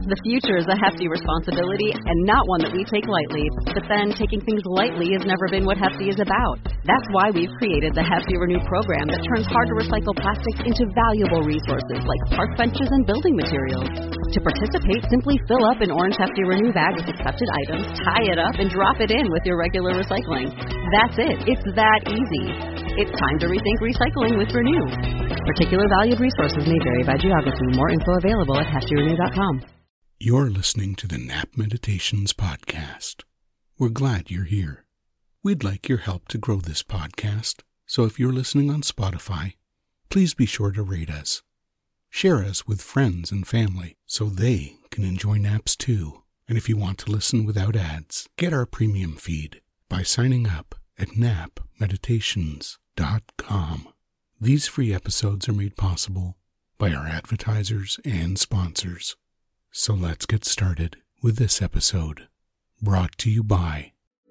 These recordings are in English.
The future is a hefty responsibility and not one that we take lightly. But then taking things lightly has never been what Hefty is about. That's why we've created the Hefty Renew program that turns hard-to-recycle plastics into valuable resources like park benches and building materials. To participate, simply fill up an orange Hefty Renew bag with accepted items, tie it up, and drop it in with your regular recycling. That's it. It's that easy. It's time to rethink recycling with Renew. Particular valued resources may vary by geography. More info available at heftyrenew.com. You're listening to the Nap Meditations podcast. We're glad you're here. We'd like your help to grow this podcast, so if you're listening on Spotify, please be sure to rate us. Share us with friends and family so they can enjoy naps too. And if you want to listen without ads, get our premium feed by signing up at napmeditations.com. These free episodes are made possible by our advertisers and sponsors. So let's get started with this episode, brought to you by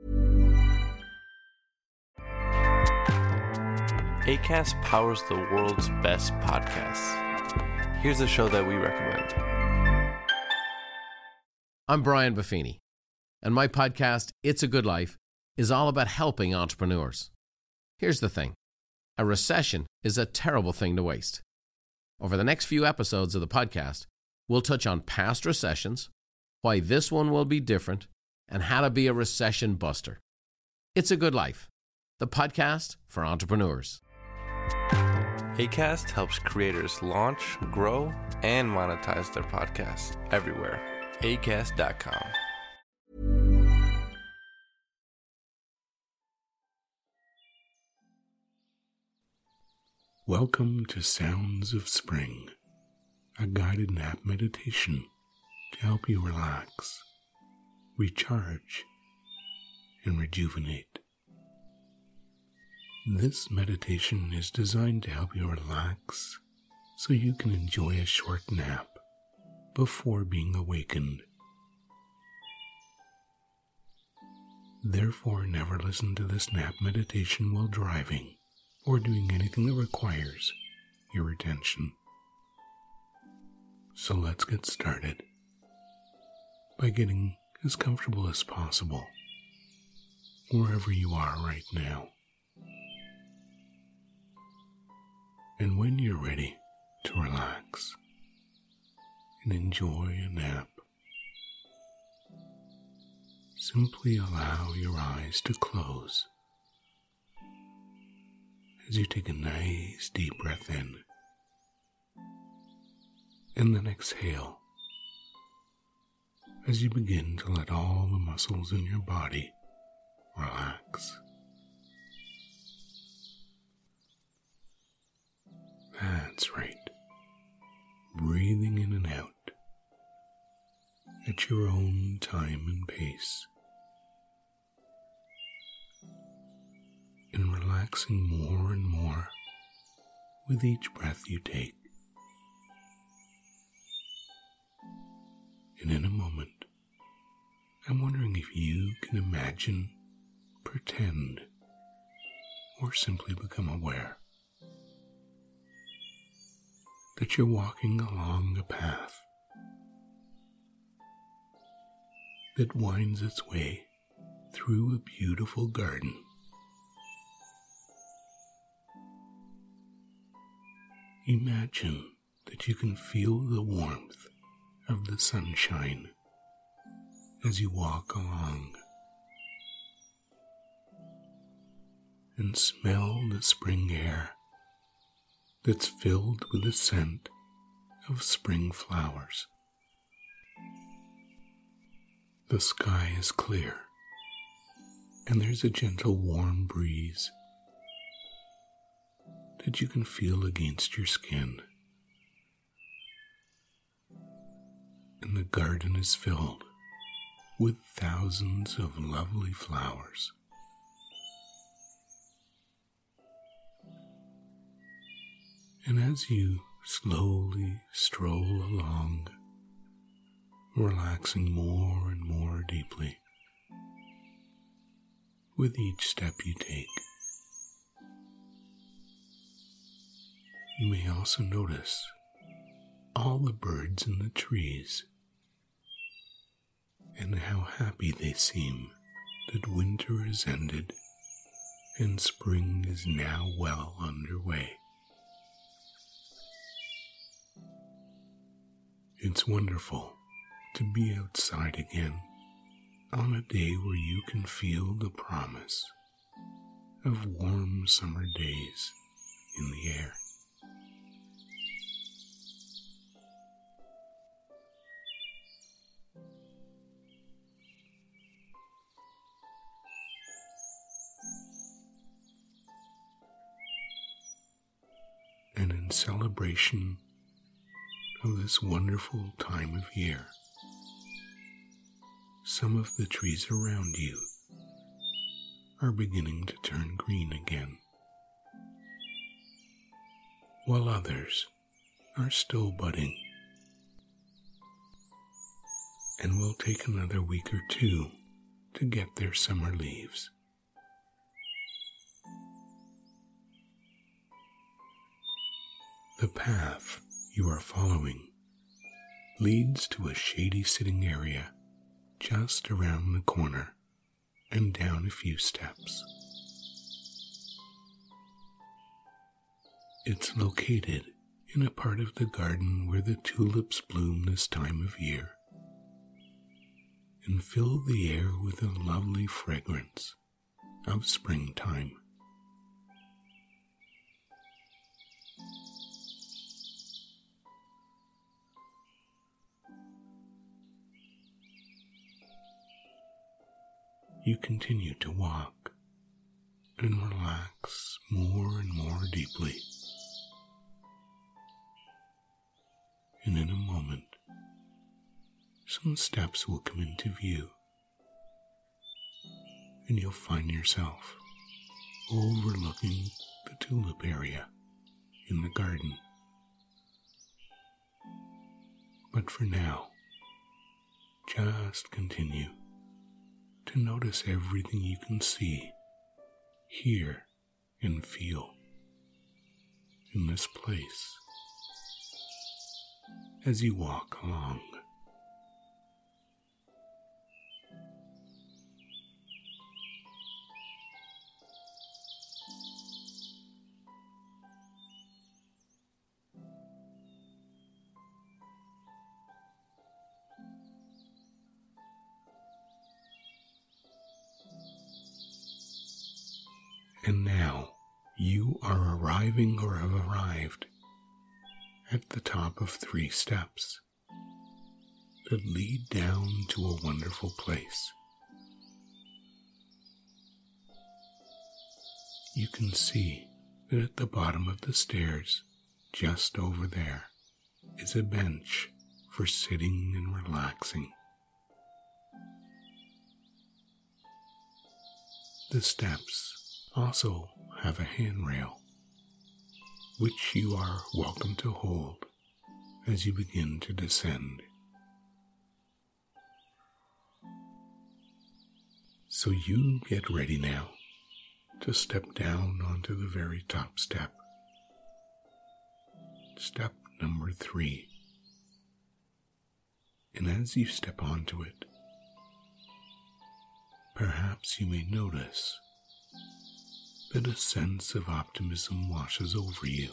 Acast powers the world's best podcasts. Here's a show that we recommend. I'm Brian Buffini, and my podcast, It's a Good Life, is all about helping entrepreneurs. Here's the thing. A recession is a terrible thing to waste. Over the next few episodes of the podcast, we'll touch on past recessions, why this one will be different, and how to be a recession buster. It's a Good Life, the podcast for entrepreneurs. Acast helps creators launch, grow, and monetize their podcasts everywhere. Acast.com. Welcome to Sounds of Spring, a guided nap meditation to help you relax, recharge, and rejuvenate. This meditation is designed to help you relax so you can enjoy a short nap before being awakened. Therefore, never listen to this nap meditation while driving or doing anything that requires your attention. So let's get started by getting as comfortable as possible wherever you are right now. And when you're ready to relax and enjoy a nap, simply allow your eyes to close as you take a nice deep breath in and then exhale as you begin to let all the muscles in your body relax. That's right. Breathing in and out at your own time and pace. And relaxing more and more with each breath you take. And in a moment, I'm wondering if you can imagine, pretend, or simply become aware that you're walking along a path that winds its way through a beautiful garden. Imagine that you can feel the warmth of the sunshine as you walk along, and smell the spring air that's filled with the scent of spring flowers. The sky is clear, and there's a gentle warm breeze that you can feel against your skin. And the garden is filled with thousands of lovely flowers. And as you slowly stroll along, relaxing more and more deeply with each step you take, you may also notice all the birds in the trees and how happy they seem that winter is ended and spring is now well underway. It's wonderful to be outside again on a day where you can feel the promise of warm summer days in the air. And in celebration of this wonderful time of year, some of the trees around you are beginning to turn green again, while others are still budding and will take another week or two to get their summer leaves. The path you are following leads to a shady sitting area just around the corner and down a few steps. It's located in a part of the garden where the tulips bloom this time of year and fill the air with a lovely fragrance of springtime. You continue to walk and relax more and more deeply. And in a moment, some steps will come into view, and you'll find yourself overlooking the tulip area in the garden. But for now, just continue to notice everything you can see, hear, and feel in this place as you walk along. And now you are arriving or have arrived at the top of 3 steps that lead down to a wonderful place. You can see that at the bottom of the stairs, just over there, is a bench for sitting and relaxing. The steps also have a handrail, which you are welcome to hold as you begin to descend. So you get ready now to step down onto the very top step. Step number 3. And as you step onto it, perhaps you may notice that a sense of optimism washes over you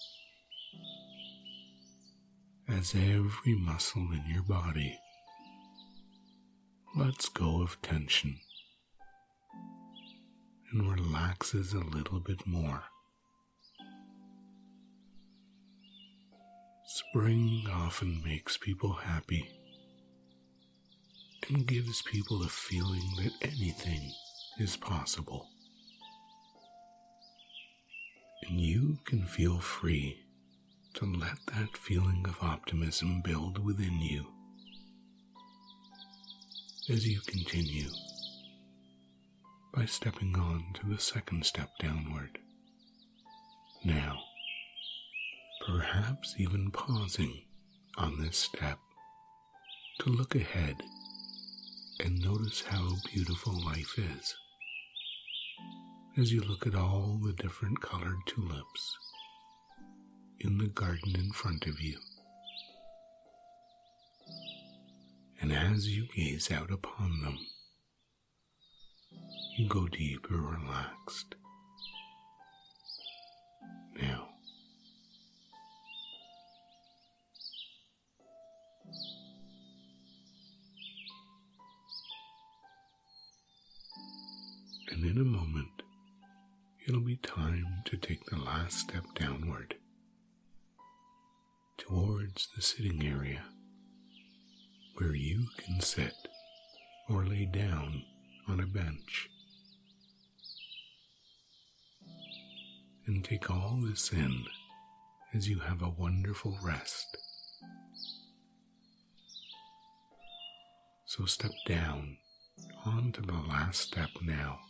as every muscle in your body lets go of tension and relaxes a little bit more. Spring often makes people happy and gives people a feeling that anything is possible. And you can feel free to let that feeling of optimism build within you as you continue by stepping on to the second step downward. Now, perhaps even pausing on this step to look ahead and notice how beautiful life is as you look at all the different colored tulips in the garden in front of you. And And as you gaze out upon them, you go deeper relaxed. Now, and in a moment, it'll be time to take the last step downward towards the sitting area where you can sit or lay down on a bench and take all this in as you have a wonderful rest. So step down onto the last step now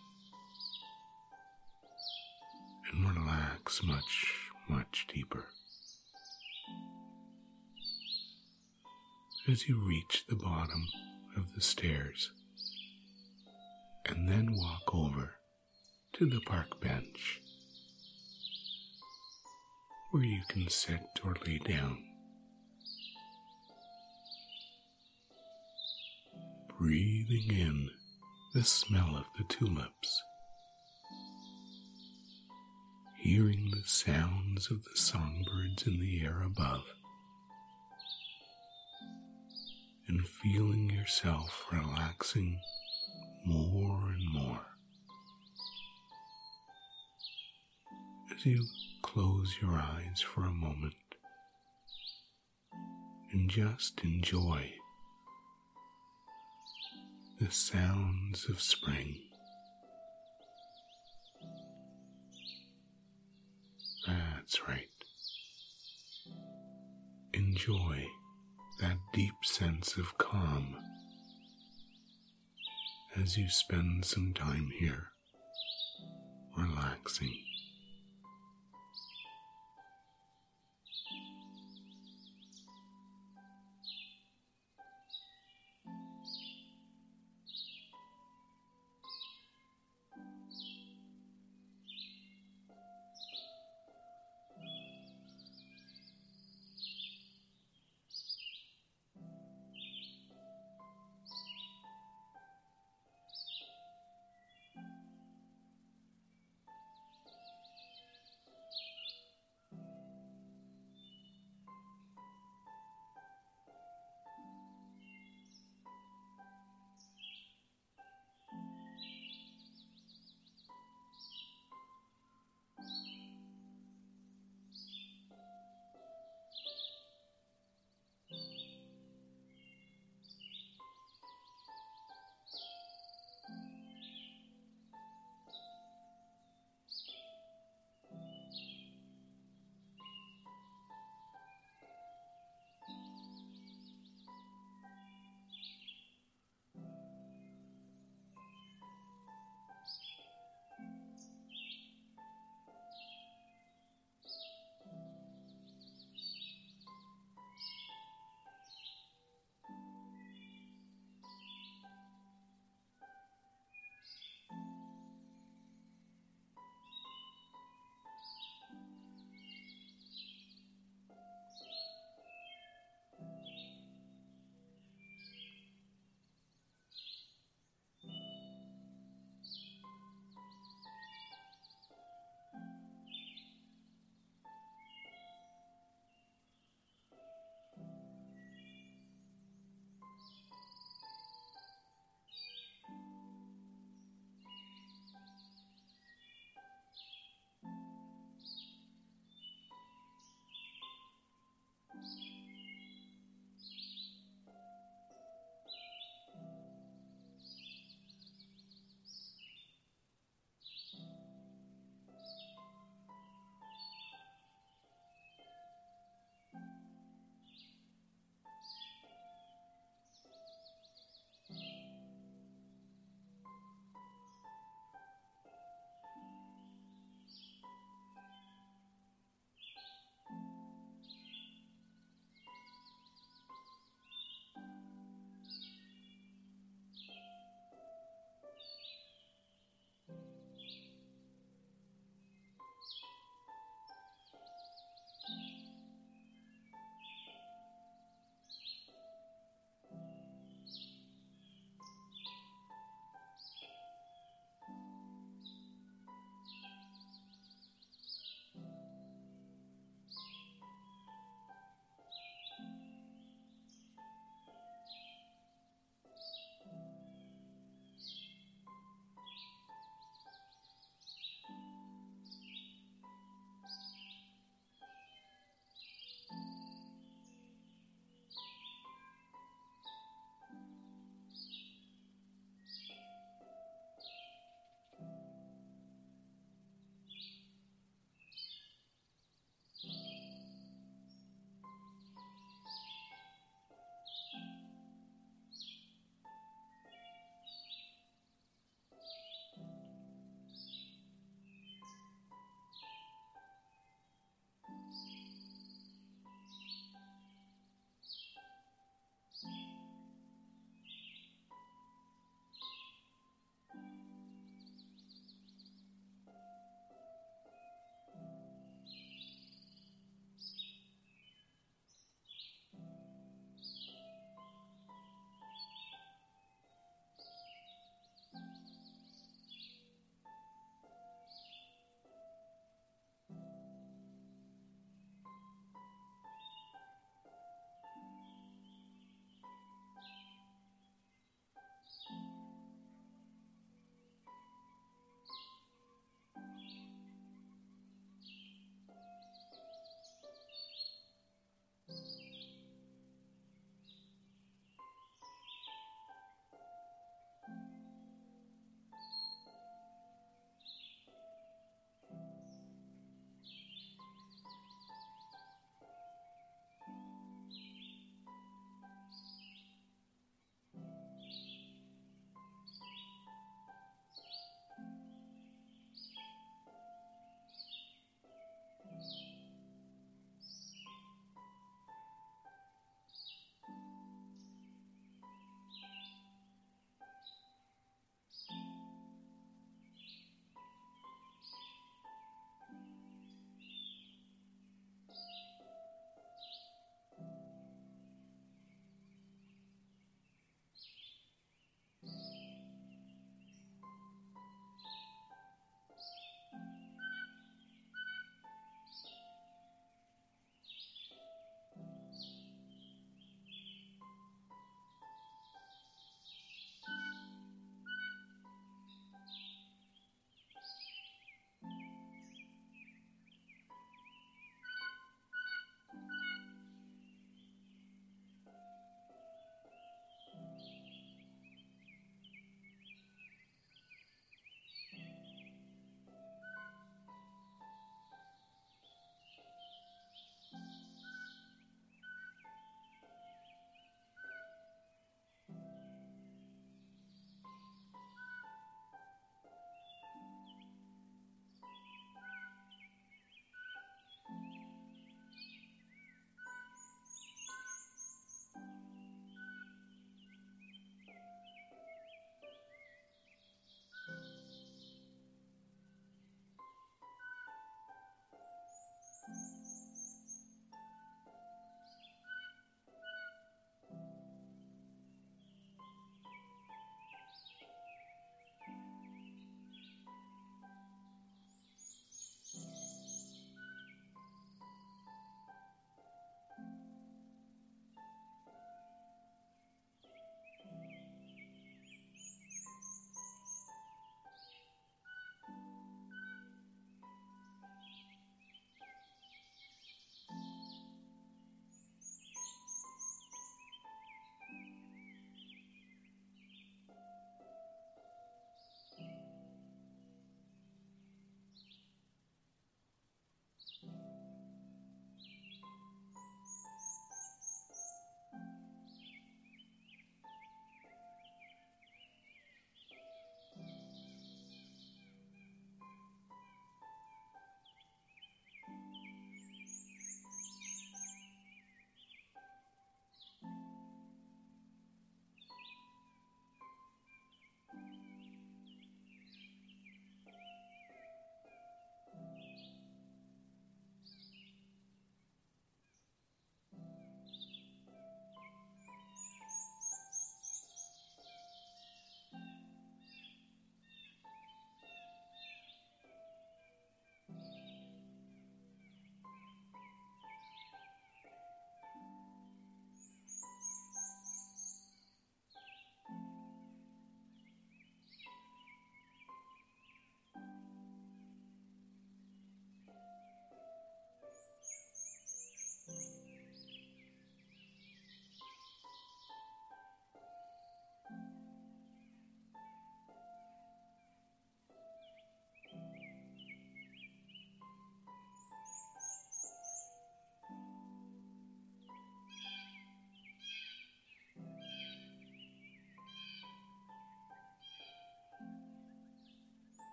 and relax much, much deeper. As you reach the bottom of the stairs and then walk over to the park bench where you can sit or lay down. Breathing in the smell of the tulips, hearing the sounds of the songbirds in the air above, and feeling yourself relaxing more and more as you close your eyes for a moment and just enjoy the sounds of spring. That's right. Enjoy that deep sense of calm as you spend some time here relaxing.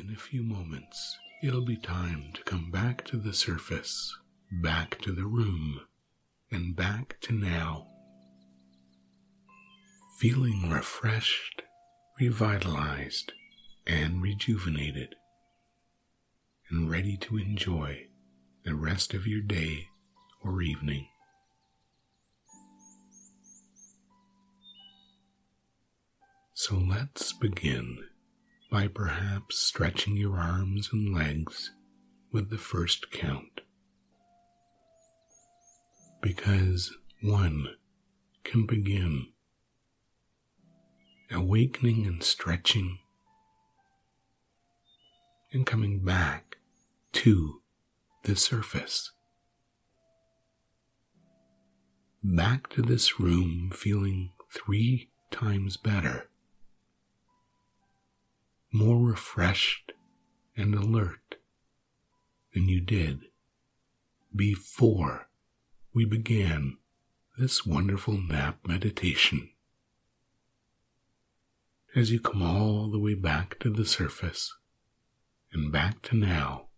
In a few moments, it'll be time to come back to the surface, back to the room, and back to now. Feeling refreshed, revitalized, and rejuvenated, and ready to enjoy the rest of your day or evening. So let's begin by perhaps stretching your arms and legs with the first count. Because 1 can begin awakening and stretching and coming back to the surface. Back to this room feeling 3 times better, more refreshed and alert than you did before we began this wonderful nap meditation. As you come all the way back to the surface and back to now,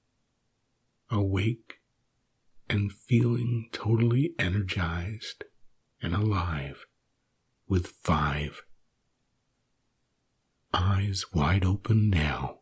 awake and feeling totally energized and alive with 5. Eyes wide open now.